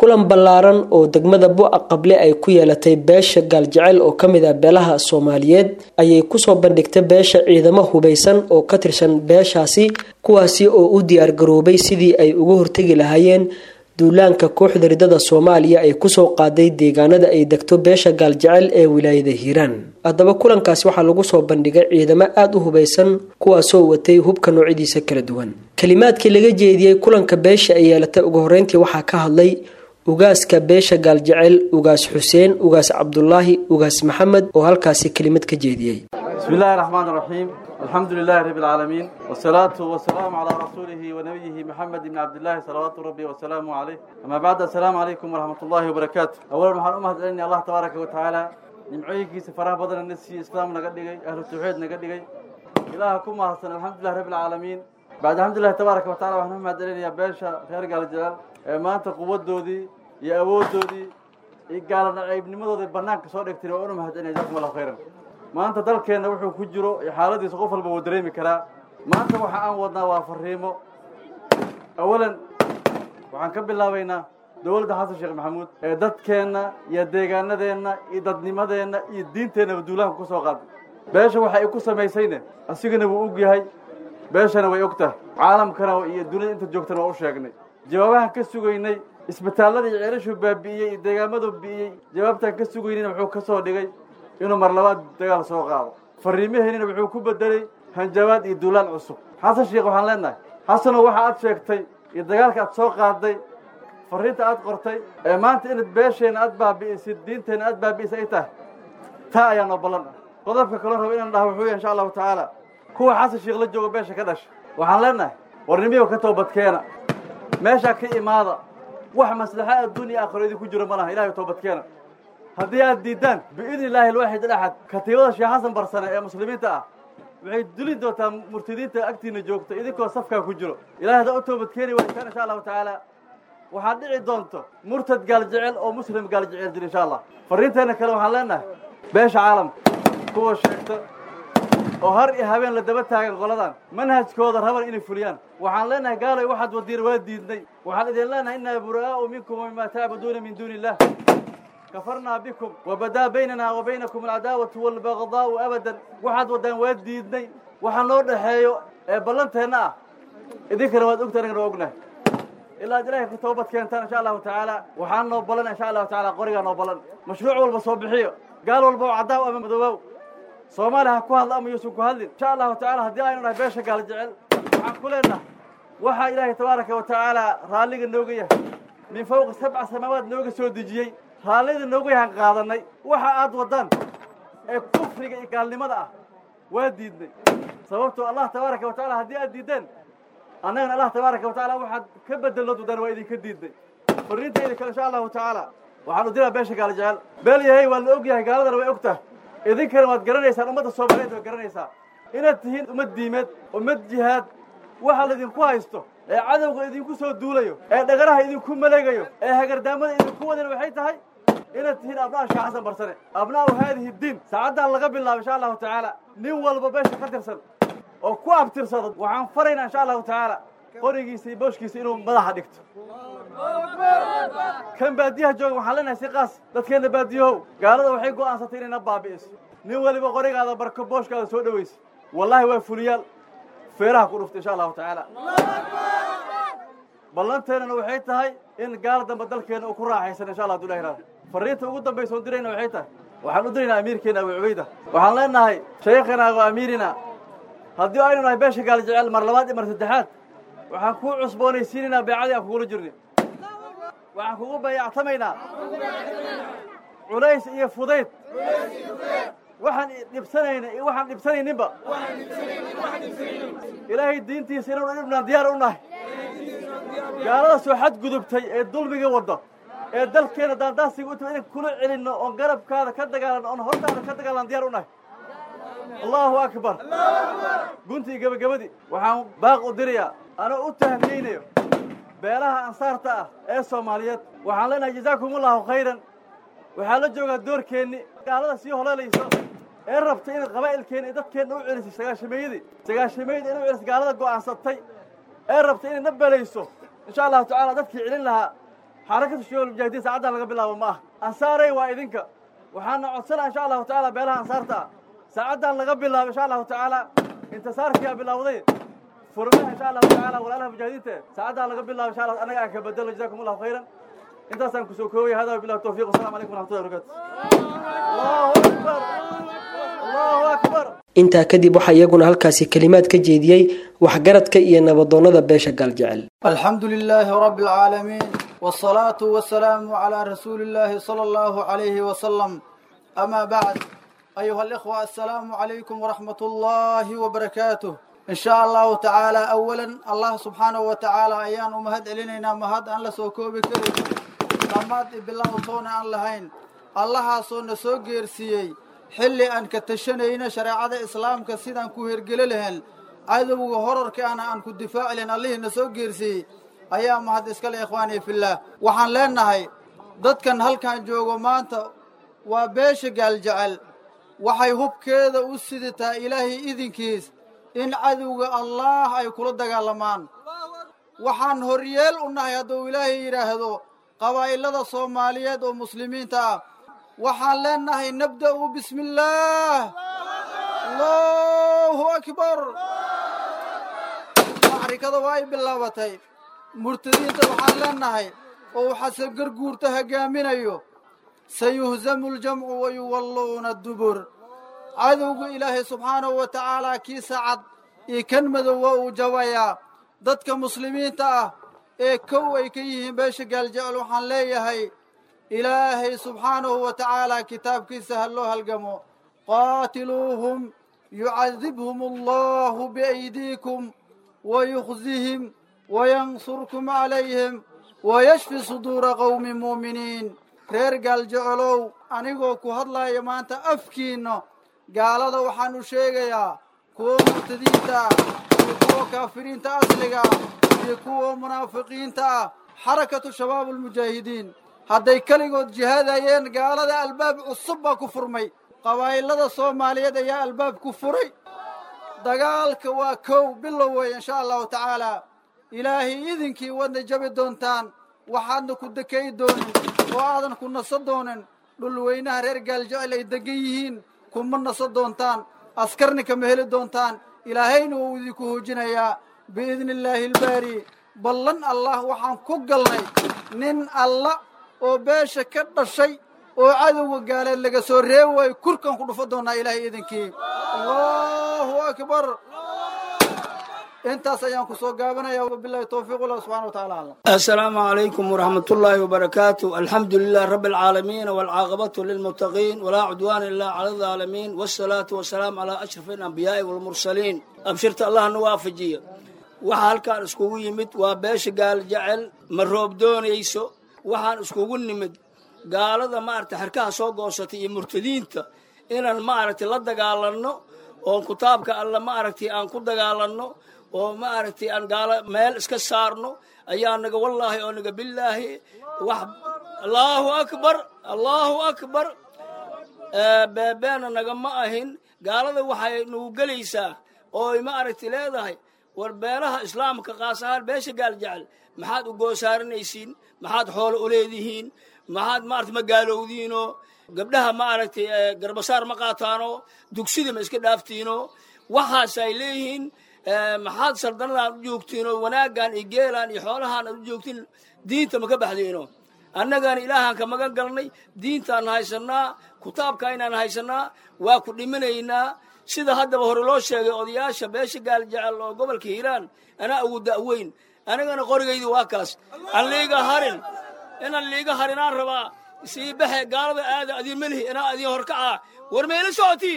kulan ballaaran oo degmada Bu'a Qable ay ku yeelatay beesha Galjecel oo kamid ah beelaha Soomaaliyeed ayay ku soo bandhigtay beesha ciidamo hubeysan oo ka tirsan beeshaasi kuwaasi oo u diyaar garoobay sidii ay uga hortagi lahaayeen duulaanka kooxda ridada Soomaaliya ay ku soo qaaday deegaanada ay degto beesha Galjecel ee wilaayada Hiiraan. Haddaba kulankaasi waxaa lagu soo bandhigay ciidamo aad u hubeysan kuwaasoo watay hubka noocyadiisa kala duwan. Kalimaadkii laga jeediyay kulanka beesha ay yeelatay ugu horeyntii waxaa ka hadlay ugaaska beesha Galjecel, ugaas Xuseen, ugaas Cabdullaahi, ugaas Maxamed oo halkaasi kelimad ka jeediyay. Bismillahir Rahmanir Rahiim. Alhamdulillahi Rabbil Alamin. Wassalatu wassalamu ala rasulihi wa nabiyhi Muhammad ibn Abdullah salawatu rabbi wa salamu alayhi. Amma ba'da, assalamu alaykum wa rahmatullahi wa barakatuh. Awwalan waxaan u mahadcelinayaa Allah tabaaraka wa ta'ala nimcooyinkiisa faraha badan ee si islaam naga dhigay, ahlu tawxiid naga dhigay. Ilaaha ku mahadsan alhamdulillah Rabbil Alamin. Ba'da alhamdulillah tabaaraka wa ta'ala waxaan u mahadcelinayaa beesha reer Galjecel maanta quwadoodii iyo awoodoodii iyo gaalada ceebnimadooda banaanka soo dhigtay oo u mahadcelinayaa jazakumullahu khayran. maanta dalkeena wuxuu ku jiro xaaladiisa qof walba uu dareemi karaa. maanta waxa aan wadnaa waa fariimo. awalan waxaan ka bilaabaynaa dawladda Xasan Sheekh Maxamuud ee dadkeena iyo deegaanadeena iyo dadnimadeena iyo diinteena duulaanka ku soo qaaday. beesha waxa ay ku samaysayna asigana wuu og yahay, beeshana way ogtahay, caalamkana iyo dunida inta joogtana waa u sheegnay. jawaabahan ka sugaynay isbitaalada iyo ceelashu baabi'iyay iyo deegaamadu bi'iyay, jawaabtan ka sugaynayna wuxuu ka soo dhigay inuu mar labaad dagaal soo qaado. fariimaheena wuxuu ku bedelay hanjabaad iyo duulaan cusub. Xasan Sheekh waxaan leenahay, xasano waxa aad sheegtay iyo dagaalka aad soo qaaday, fariinta aad qortay ee maanta in beesheena aad baabi'isay, diinteena aad baabi'isay ay tahay taa ayaa noo ballan ah. qodobka kale rabo inaan dhaho wuxuu yahay insha Allah taala kuwa Xasan Sheekh la jooga beesha ka dhashay waxaan leenahay warnimiyo ka toobadkeena, meesha ka imaada, wax maslaxa adduunyo aakhirada ku jiro malaha. ilaahay toobadkeena haddii aad diidaan biidni illaahi alwaahid alahad katiibada Sheekh Xasan Barsane ee muslimiinta ah waxay dulin doontaa murtadiinta agtiina joogta idinkoo safka ku jiro. ilaahay ha u toobadkeeni waa insha Allah taala waxaa dhici doonto murtad Galjecel oo muslim Galjecel jir insha Allah. fariinteena kale waxaan leenahay beesha caalamka kuwa sheegta oo har iyo habeen la daba taagan qoladan manhajkooda raban inay fuliyaan waxaan leenahay gaalay waxaad wadiir waa diidnay. waxaan idin leenahay inna buraa'u minkum wa mimma ta'buduuna min duunillah كفرنا بكم وبدا بيننا وبينكم العداوة والبغضاء أبدا. waxaad wadaan waa diidnay, waxaan loo dhaxeeyo ee ballanteena ah idinkana waad ogtahay ognahay ilaa ilaahay ku toobad keentaan insha Allah taala. waxaan noo balan insha Allah taala qoriga noo balan mashruuc walba soo bixiyo gaal walba oo cadaaw ama madoow Soomaaliya ku hadla ama yuusan ku hadlin insha Allah taala. haddii aynu nahay beesha Galjecel waxaan ku leenahay waxa ilaahay tabaaraka wa taala raaliga nooga yahay min fawq 7 samaawaad nooga soo dejiyay haalida noogu yahan qaadanay. waxa aad wadaan ee kufriga iyo gaalnimada ah waa diidnay sababtoo Allah tabaaraka wa taala haddii aad diideen annagana Allah tabaaraka wa taala waxaad ka bedelno wadaan waa idinka diidnay. fariinteeda kale insha Allah taala waxaan u diraa beesha Galjecel beel yahay waa la og yahay, gaaladana way ogtahay, idinkana waad garanaysaan, ummadda Soomaaliyeed way garanaysaa inaad tihiin ummad diimeed, ummad jihaad. waxa la idinku haysto ee cadawga idinku soo duulayo ee dhagaraha idinku maleegayo ee hagardaamada idinku wadana waxay tahay inaad tihiin abnaa Sheekh Xasan Barsane, abnaa haadihi diin. saacadda laga bilaabo insha Allah taala nin walba beesha ka tirsan oo ku abtirsado waxaan faraynaa insha Allah taala qorigiisa iyo booshkiisa inuu madaxa dhigto. kan baadiyaha jooga waxaan leenahay si qaas dadkeena baadiyahow gaalada waxay go'aansatay inay baabi'iso. nin waliba qorigaada barko booshkaada soo dhaweyso wallahi waa fuliyaal feeraha ku dhuftay insha Allah taala. ballanteena waxay tahay in gaal damba dalkeena uu ku raaxaysan insha Allah duleeyra. fariinta ugu dambayso dirayna waxay tahay waxaan u diraynaa amiirkeena Abu Ubayda, waxaan leenahay sheekhana oo amiirina haddii aynu nahay beesha Galjecel mar labaad iyo mar saddexaad waxaan ku cusboonaysiinaa beecadii aan kugu jirnay. waxaan kugu bayactamaynaa culays iyo fudayd waxaan dhibsanayna iyo waxaan dhibsanayninba ilaahay diintiisa inuu dhibnaan diyaar u nahay. gaalada soo xad gudubtay ee dulmiga wada ee dalkeena daandaasiga u tahay in kula celino oo garabkaada ka dagaalano oo hortaada ka dagaalan diyaar u nahay. Allahu akbar. gunti gabagabadi waxaan baaq u dirayaa ana u tahmiyeynayo beelaha ansaarta ah ee Soomaaliyeed waxaan leenahay jazaakumullahu khayran. waxaa la joogaa doorkeeni gaalada sii holalayso ee rabtay in qabaa'ilkeena iyo dadkeena u celiso sagaashameeyada inuu celiso gaalada go'aansatay ee rabtay in nabalayso insha Allah taala dadkii celin lahaa xarakada shabaab mujaahidiin saacaddan laga bilaabo ma aha ansaaray waa idinka waxaana codsanaa insha allahu tacaala beelaha ansaarta saacaddan laga bilaabo insha allahu tacaala intisaarkiyaa bilowday furmaha insha allahu tacaala walaalaha mujaahidiinta saacaddan laga bilaabo insha allah annaga aan ka bedelo jazaakum allahu khayran intaasaan kusoo koobaya hada billahi tawfiiq wasalaamu calaykum waraxmatullahi wabarakaatu allahu akbar allahu akbar intaa kadib waxaa iyaguna halkaasi kalimaad ka jeediyey waxgaradka iyo nabadoonnada beesha gaaljecel alxamdulilaahi rabbi alcaalamiin wasalaatu wasalaamu calaa rasuulillaahi sala allahu calayhi wasalam amaa bacd ayuha alikhwa assalaamu calaykum waraxmatullaahi wabarakaatuh in shaa allahu tacaala awalan allah subxaanahu wa tacaala ayaan u mahad celinaynaa mahad aan la soo koobi karin dhammaad ibilowtoona aan lahayn allahaasoo na soo geersiiyey xilli aan ka tashanayna shareecada islaamka sidaan ku hergeli lahayn cadowga horarkaana aan ku difaaci lahayn allihii na soo geersiiyey ayaa mahad iskale ikhwaanii fillaah waxaan leenahay dadkan halkan joogo maanta waa beesha gaaljecel waxay hubkeeda u sidataa ilaahay idinkiis in cadowga allaah ay kula dagaalamaan waxaan horyeel u nahay hadduu ilaahay yidhaahdo qabaa'ilada soomaaliyeed oo muslimiinta ah waxaan leenahay nabda'u bismi illaah allahu akbar macrikada waa ay bilaabatay murtadiinta waxaan leenahay oo xasan garguurta hogaaminayo sayuhzamu ljamcu wayuwalluuna dubur cadowga ilaahay subxaanahu wa tacaala kiisa cad iyo kan madow waa uu jabayaa dadka muslimiinta ah ee kow ay ka yihiin beesha gaaljecel waxaan leeyahay ilaahay subxaanahu wa tacaala kitaabkiisa ha loo halgamo qaatiluuhum yucadibhum allahu biaydiikum wayukhzihim wayansurkum calayhim wayashfi suduura qowmi mu'miniin reer gaaljecelow anigoo ku hadlaya maanta afkiinna gaalada waxaan u sheegayaa kuwa murtadiinta ah iyo kuwa kaafiriinta asliga ah iyo kuwa munaafiqiinta ah xarakatu shabaab almujaahidiin hadday keligood jihaadayeen gaalada albaab cusub baa ku furmay qabaa'ilada soomaaliyeed ayaa albaab ku furay dagaalka waa kow bilow weeye insha allahu tacaalaa ilaahay idinkii wadna jabi doontaan waxaadna ku dekay doonin oo aadan ku naso doonin dhulweynaha reer gaaljecel ay degan yihiin kuma naso doontaan askarni kama heli doontaan ilaahayna wuu idinku hoojinayaa biidni illaahi albaari ballan allah waxaan ku galnay nin alla oo beesha ka dhashay oo cadowga gaaleed laga soo reebi waayo kurkan ku dhufo doonaa ilaahay idinkii allahu akbar intaas ayaan ku soo gaabanayaa wabillahi tawfiiq allah subxana wa tacaala aclam assalaamu calaykum waraxmatullaahi wabarakaatu alxamdu lilah rabbi alcaalamiin waalcaaqibatu lilmuttaqiin walaa cudwaana ilaa cala aldaalimiin wassalaatu wassalaamu calaa ashrafi alambiyaai waalmursaliin abshirta allahna waafajiya waxaa halkaan iskugu yimid waa beesha gaaljecel ma roob doonayso waxaan iskugu nimid gaalada maaragtay xerkaha soo goosatay iyo murtadiinta inaan maaragtay la dagaalanno oon kitaabka alla maaragtay aan ku dagaalanno oo maaragtay aan gaalo meel iska saarno ayaa naga wallaahi oo naga billaahi wax allahu akbar allahu akbar beebeena nagama ahin gaalada waxay nagu gelaysaa oo maaragtay leedahay war beelaha islaamka qaas ahaan beesha gaaljecel maxaad u goosaaranaysiin maxaad xoolo u leedihiin maxaad maaragtay ma gaalowdiinoo gabdhaha maaragtay garbasaar ma qaataanoo dugsida ma iska dhaaftiinoo waxaas ay leeyihiin maxaad sardanadaan u joogtiinoo wanaaggaan iyo geelaan iyo xoolahaan aad u joogtiin diinta ma ka baxdiino annagana ilaahaan ka magan galnay diintaan haysannaa kitaabka inaan haysannaa waa ku dhiminaynaa sida haddaba hore loo sheegay odayaasha beesha gaaljecel oo gobolka hiiraan anaa ugu da'weyn anigana qorigaydi waa kaas aan liiga harin inaan liiga harinaan rabaa sii baxe gaalada aada adiin melihi inaa adiin horkacaa war mayla socotiin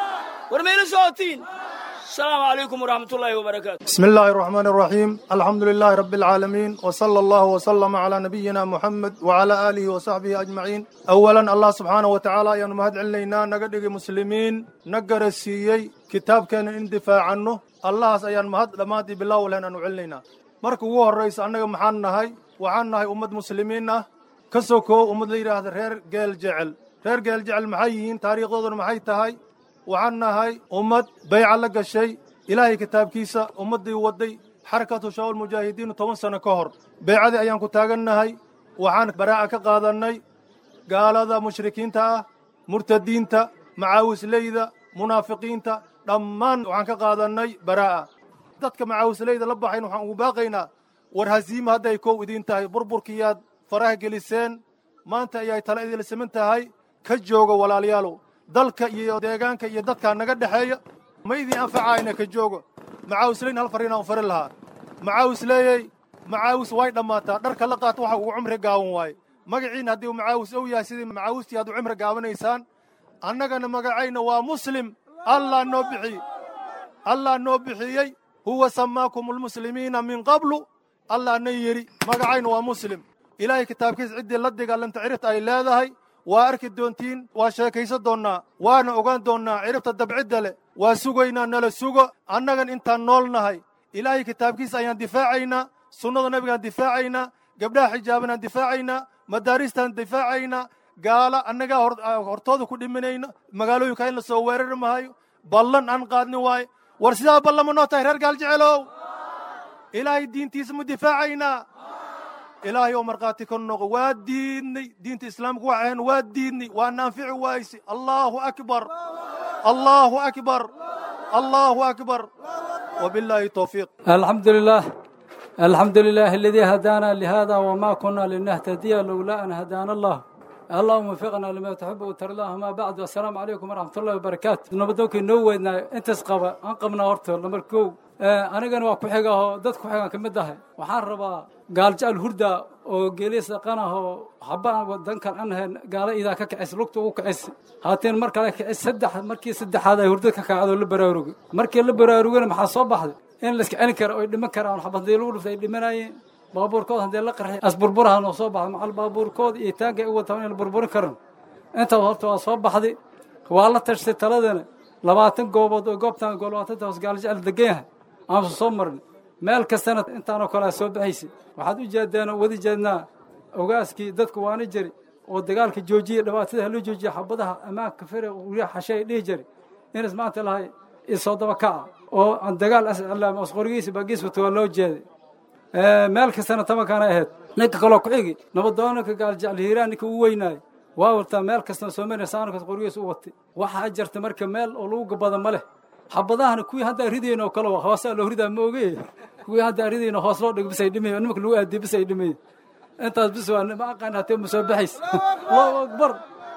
السلام عليكم ورحمة الله وبركاته بسم الله الرحمن الرحيم الحمد لله رب العالمين وصلى الله وسلم على نبينا محمد وعلى آله وصحبه أجمعين أولا الله سبحانه وتعالى ينمهد علينا نقدق مسلمين نقر السيي كتاب كان اندفاع عنه الله سينمهد لما دي بالله ولهنا نعلينا مركو الرئيس أنك محانا هاي وعنا هاي أمد مسلمين كسوكو أمد ليرا هذا رير قيل جعل محيين تاريخ ضد محيطة هاي وعنا هاي أمد بيع لك الشيء إلهي كتاب كيسا أمد يودي حركة شاول المجاهدين 10 سنة كهر بيعدي أيام كتاغنا هاي waxaan baraa'a ka qaadannay gaalada mushrikiinta ah murtadiinta macaawisleyda munaafiqiinta dhammaan waxaan ka qaadannay baraa'a dadka macaawisleyda la baxayn waxaan ugu baaqaynaa war hasiima hadday kow idiin tahay burburkiyaad faraha geliseen maanta ayay tala idil siman tahay ka jooga walaalayaalow dalka iyo deegaanka iyo dadkaa naga dhexeeya ma idin anfacayna ka joogo macaawisleyn hal fariinaan u fari lahaa macaawisleeyey macaawis way dhammaataa dharka la qaata waxa ugu cumri gaaban waaye magaciina haddii uu macaawis ow yahay sidii macaawistii aad u cumri gaabanaysaan annagana magacayna waa muslim allah noo bixiyey huwa samaakum almuslimiina min qablu allah na yidhi magacayna waa muslim ilaahay kitaabkiisa ciddii la dagaalanta ciribta ay leedahay waa arki doontiin waa sheekaysan doonnaa waana ogaan doonnaa ciribta dabcidda leh waa sugaynaa nala sugo annagan intaan nool nahay ilaahay kitaabkiisa ayaan difaacaynaa sunnada nabigaan difaacaynaa gabdhaha xijaabanaan difaacaynaa madaaristaan difaacaynaa gaala annagaa hortooda ku dhimanayna magaalooyinka in la soo weerari mahayo ballan aan qaadni waaye war sidaa ballama noo tahay reer gaaljecelow ilaahay diintiisa ma difaacaynaa ilaahay oo markhaati ka noqo waa diidnay diinta islaamka wax ahayn waa diidnay waa naanfici waayse allaahu akbar allaahu akbar allaahu akbar وبالله التوفيق الحمد لله الذي هدانا لهذا وما كنا لنهتدي لولا أن هدانا الله اللهم وفقنا لما تحب وترضاه ما بعد والسلام عليكم ورحمة الله وبركاته نبدوك نوينا انت سقبا انقمنا ورتو لمركو أنا كان واقف حاجة ضد حاجة كمدة وحاربا قال جاء الهردة وجلس قناه حبا ودنكر عنها قال إذا كعس لقطه وكعس هاتين مركز كعس سدح هذا هردة كعادو لبراروج مركز لبراروج أنا محصوب بحد إن لسك أنكر أو دمكر أو حبض يلور في دمناي بابور كود هندي لقرح أصبر برها نصوب مع البابور كود يتاجي هو ثاني البربور كرن أنت وهرت أصوب بحدي والله ترسل ثلاثة لبعتن جوبتان قولوا تدوس قال جعل دقيها أنا صمرني مالك السنة أنت أنا كلا سود عيسى وحد وجدنا وذي جدنا وقاسكي ضدك وأنا جري ودقالك جوجي لبعتها له جوجي حبضها أماك كفر وريح شيء ليه جري إن سمعت لها الصوت وكع وعند دقال الله مسخوريس بقيس وتولوا جدي مالك السنة تما كان أهد نك كلاك عيجي نبضانك قال جعل هيرانك وويناي واورتا مالك السنة سومين سانك مسخوريس ووتي وحاجرت مركب مال أولوج بدن ماله حبضاهن كوي هذا ريدينه وكلوا خاصة لو ريدا موجي كوي هذا ريدينه خاصة لو بسيدمي أنك لو أدي بسيدمي أنت بس وأنا ما قاعد تم مسبحيس الله أكبر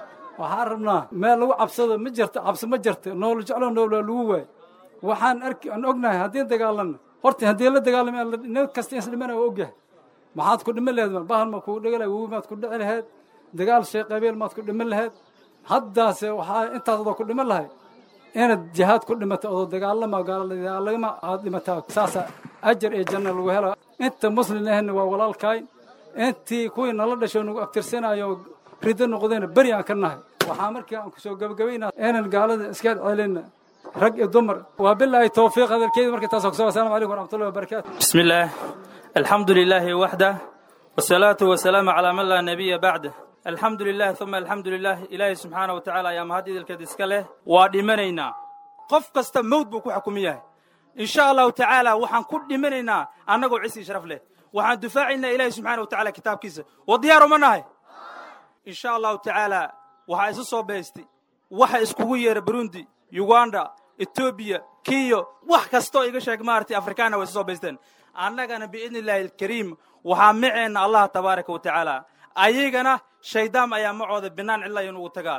وحاربنا ما لو عبصة مجرت عبص مجرت نول جعلنا نول لوه وحان أن أقنع هدين تقالنا هرتي هدين لا تقالنا نكستين سلمنا وأوجه ما حد كل من هذا بحر ما كود دقلا وما تكود على هذا دقال شيء قبيل ما تكود من هذا هدا وحا أنت هذا كل من هذا إن الجهات كل ما تأذى دقال ما قال الله ما عاد ما تاك ساسا أجر الجنة الوهلا أنت مسلم هن وولا الكاين أنت كوين الله دشون أكتر سنة يو ريدن قدين بريء كناه وحامرك أنكسو جبينا أنا القال إسكاد علينا رج الضمر وبالله التوفيق هذا الكيد مركز تاسوك السلام عليكم ورحمة الله وبركاته بسم الله الحمد لله وحده والصلاة والسلام على من لا نبي بعده الحمد لله ثم الحمد لله إلهي سبحانه وتعالى يا مهدي الكدسكله وادمنينا قف كست موت بكو حكوميه إن شاء الله تعالى وحن كل مننا أنا جو عيسى شرف له وحن دفاعنا إلهي سبحانه وتعالى كتاب كيسه وديار مناه إن شاء الله تعالى وحن صوبيستي وحن إسكوية بروندي يوغندا إثيوبيا كيو وح كستو إيجاش مارتي أفريقيا وصوبيستن أنا كان بإذن الله الكريم وحن معنا الله تبارك وتعالى أيجنا شيدام أيام معوذ بنان الله ينوتجا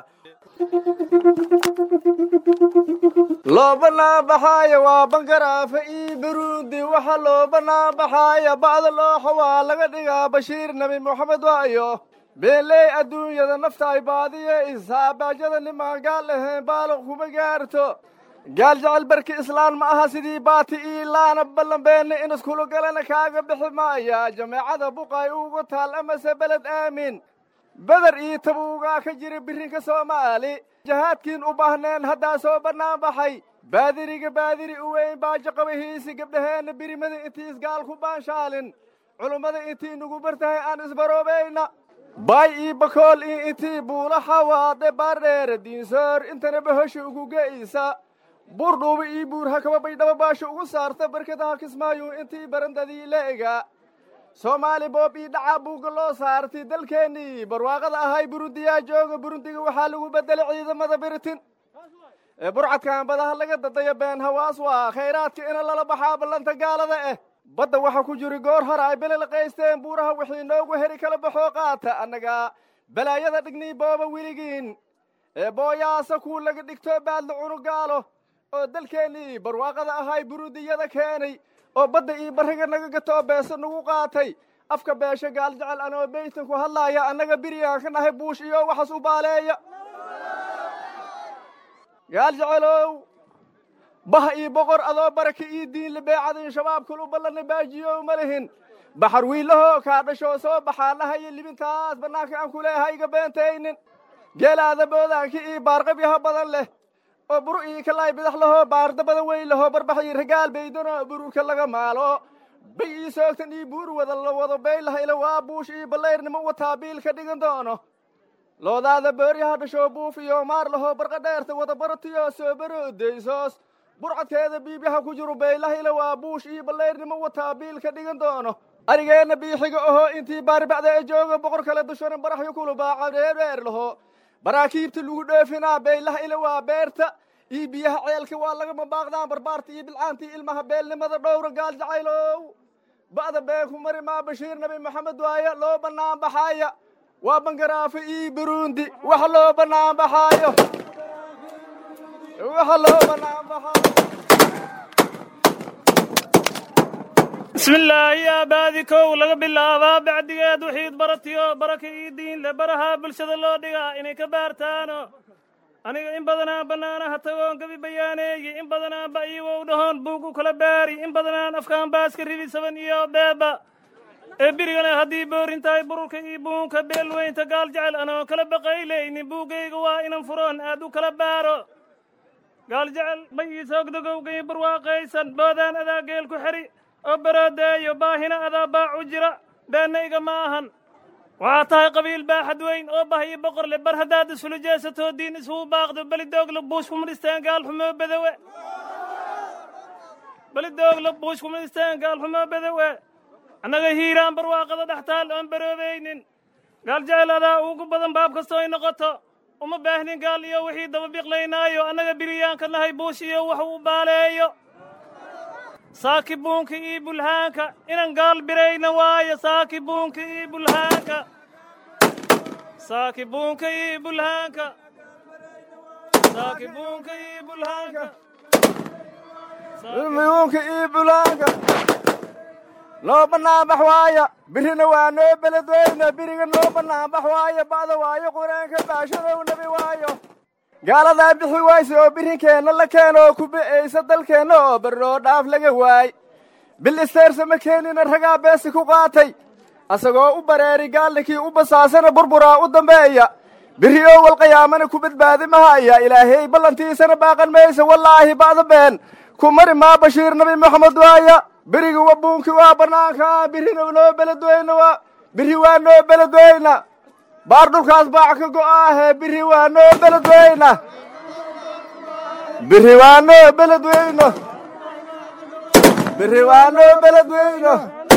لو بنا بحايا وبنقرا في برودي وحلو بنا بحايا بعض الله حوالي قدقا بشير نبي محمد وعيو بيلي الدنيا نفت عبادية إصابة جدا لما قال لهم بالغ بقارتو قال جعل بركي إسلام معها سيدي باتي إلا نبلا بيني إنس كلو قالنا كاقا بحمايا جماعة بقاي وقتها الأمس بلد آمين بدر تبوغا كجري برينك سومالي جهادكين وباهنين هدا سوبنا بحي بادري وين باجا قبهيسي قبلهين بري مدن إتيس قال كوبان شالن علماء إتي نقو برتهي أن إسبرو بينا باي بكول إتي بولا حواد بارير دين سور انتنا بهش ugu geeysa burdoob ii buur hakaba bay daba baasho ugu saarta barkada kismaayo intii barandadii leega soomaali boob ii dhacaa buugga loo saartay dalkeennii barwaaqada ahay burundiyaa jooga burundiga waxaa lagu beddelay ciidamada biritin burcadkan badaha laga dadayo been hawaas waa khayraadka ina lala baxaa ballanta gaalada ah badda waxa ku jiri goor hore ay belel qaysteen buuraha wixii noogu heri kala baxoo qaata annaga balaayada dhignii booba weligiin booyaasa kuu laga dhigto baadla cunugaalo oo dalkeennii barwaaqada ahay burundiyada keenay oo badda ii barriga naga gatoo beesa nagu qaatay afka beesha gaal jecel anoo beytan ku hadlaaya annaga birigaan ka nahay buush iyo waxaas u baaleeya gaal jecelow bah ii boqor adoo baraka ii diin libeecadin shabaabkul u ballanna baajiyow ma lihin baxar wiilahoo kaa dhashoo soo baxaanahayo libintaas bannaanka aan ku leehay iga beentaynin geelaada boodaankii ii baarqabyaha badan leh oo buru ii kalaay bidax lahoo baarda badan weyn lahoo barbax ii ragaal baydanoo bururka laga maalo bay ii soogtan ii buur wada la wado baylaha ila waa buush ii ballayrnimo wataa biil ka dhigan doono loodaada booryaha dhashoo buuf iyo maar lahoo barqa dheerta wada baratiyo soo baroodaysoos burcadkeeda biibyaha ku jiru baylaha ila waa buush ii ballayrnimo wataa biil ka dhigan doono arigeenna biixiga ahoo intii baaribacda ee jooga boqor kale dushana baraxyo kulubaaca dheerdheer laho baraakiibta lagu dhoofinaa baylaha ila waa beerta ii biyaha ceelka waa lagama baaqdaan barbaarta iyo bilcaantii ilmaha beelnimada dhowra gaal jacaylow ba'da beenku mari maa bashiir nabi maxamed waaya loo bannaan baxaaya waa bangaraafa ii burundi waxa loo bannaan baxaayo waxa loo bannaan baxaayo بسم الله يا باديكو لغا بلاابا بعديد وحيد برتيو بركة إيدين لبرها بلشد الله ديغا إني كبارتانو أني إن بدنا بنانا هتاقون كبي بياني إن بدنا بأيو ودهون بوكو كلاباري إن بدنا أفكان باسك ريبي سبن إيو بيبا إبريغانا هدي بورين تاي بروك إيبون كبيلوين تقال جعل أنا كلابقايلي إني بوكي قوا إنم فرون أدو كلابارو قال جعل بيي سوق دقو قي برواقيسان بودان أدا قيل كحري أبرادايو باهنا أذا باع جرا بانيغا ماهن وعطاها قبيل باحد وين أباهي بقر لبر هداد سلجاسة دين اسهو باغدو بلي دوغ لبوش كمرستان قال حمو بدوي بلي دوغ لبوش كمرستان قال حمو بدوي أنا هيران برواقضة دحتال أنبرو بينين قال جعل هذا أوقو بدن باب كستوين نقطة وما باهنين قال يو وحيد دبابيق لينايو أنا بريان كان لهي بوشيو وحو باليو ساكبونك إيبو الهانكا إنن قال برينا وايا ساكبونك إيبو الهانكا ساكبونك إيبو الهانكا ساكبونك إيبو الهانكا ساكبونك إيبو الهانكا لو بنا بحوايا برينا وانو بلدوينا برينا لو بنا بحوايا بعد وايا قرانك باشر ونبي وايا قال ذا بحي وايسي oo birinkeenna la keeno ku bixiyay dalkeena oo barro dhaaf laga waay bil isteersa ma keenina ragaa beesi ku qaatay asagoo u bareeri gaalkii u basaasana burbura u dambeeya biriyo wal qiyaamana ku badbaadi ma haya ilaahay ballantiisana baaqan meeysa wallaahi baad been ku mari ma bashiir nabi maxamed waaya biriga wabuunki waa banaanka birina loo beledweyna waa biri waa noo beledweyna باردوكاس باعك قواه بريوانو بلدوينة بريوانو بلدوينة بريوانو بلدوينة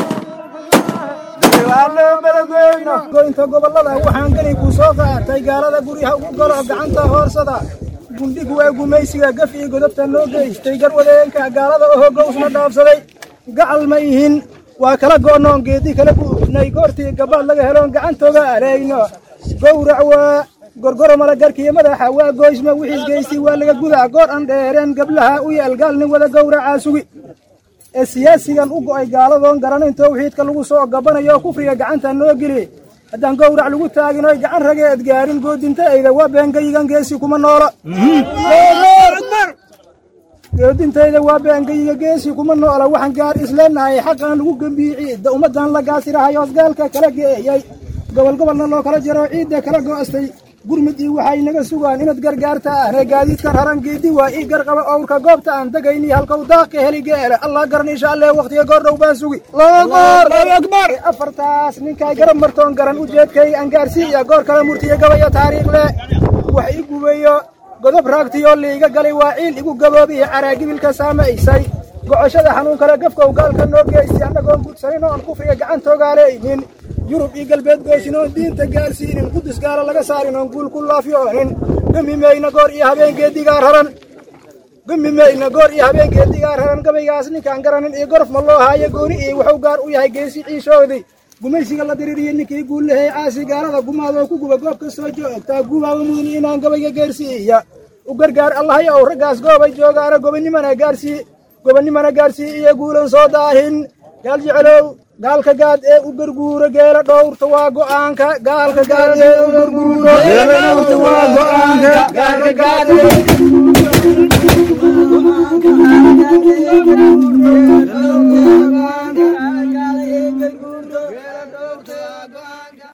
بريوانو بلدوينة انت قبل الله وحان قلي كوسوكا تيقارة قريها وقلو قعنتا هورسدا قنديك ويقو ميسيقا قفي قدبتا نوغي تيقار ودينكا قارة وهو قوسنا دافسدي قعل ميهن وكلا قونون قيدي كلا نيقورتي قبال لغا هلون قعنتوغا علينا قورع وقرقر ملقرك يمدح وقوشما وحيس قيسي ولغا قدع قور انديرين قبلها ويالقالني ولا قورع عاسوي السياسي كان اوقو اي قالدون قرانين توحيد كاللغو سوء قبانا يو كفريا قعنتا نوغلي هدان قورع لغو تاقين وي قعن رقيد قارين قود انتا ايدا وابين قيقان قيسي كما نورا الله اكبر قود انتا ايدا وابين قيقان قيسي كما نورا وحن قار اسلامنا هاي حقا لغو قنبيعي دا امدان لقاسرها يوزقالك كلاقي gobolna loo kala jiro ciidda kala go'astay gurmudii waxay naga sugaan inaad gargaarta reegaadiidka rarangeedii waa ii garqaba awrka goobta aan dagayni halka uu daaqi heligeela allah garan insha Allah waqtiga goor dhow baan sugi Allahu akbar afartaas ninkay garab martoon garan u jeedkay aan gaarsiiya goor kala murtiye gabaya taariikh leh wax igu weeyo godob raagtiyo liiga galay waa ciil igu gaboobiye caraagibilka saameysay gocoshada xanuun kale gafkow gaalka noo geystay annagoon gudsanin oon kufriga gacantoogaaleeynin yurub iyo galbeed goysin oon diinta gaarsiinin qudus gaala laga saarin oon guul ku laafyoonin gami mayna goor iyo habeengeedigaa raran gami mayna goor iyo habeengeedigaa raran gabaygaas ninkaan garanin iyo gorof ma loo haayo gooni iyo wuxuu gaar u yahay geesi ciishoodii gumaysiga la diririyo ninkii guullahey caasi gaalada gumaadoo ku guba goob ka soo joogtaa gubaaba mudan inaan gabayga gaarsiiya u gargaar allahay ow raggaas goobay joogaana gobonnimana gaarsii iyo guulan soo daahin gaal jecelow gaalka gaad ee u garguuro geela dhowrta waa go'aanka gaalka gaad ee u garguuro geela dhowrta waa go'aanka gaalka gaad